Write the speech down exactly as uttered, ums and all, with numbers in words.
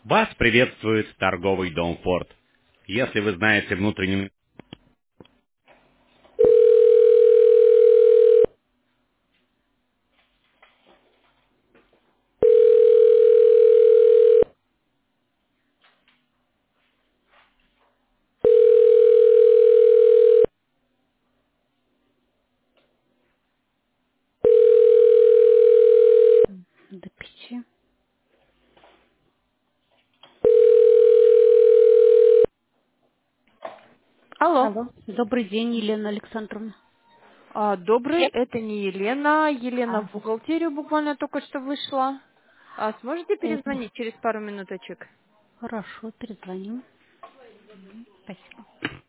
Вас приветствует торговый дом Форд. Если вы знаете внутреннюю... До пяти. Алло. Алло. Добрый день, Елена Александровна. А, добрый, это не Елена. Елена А, в бухгалтерию буквально только что вышла. А сможете это перезвонить через пару минуточек? хорошо, перезвоню. Спасибо.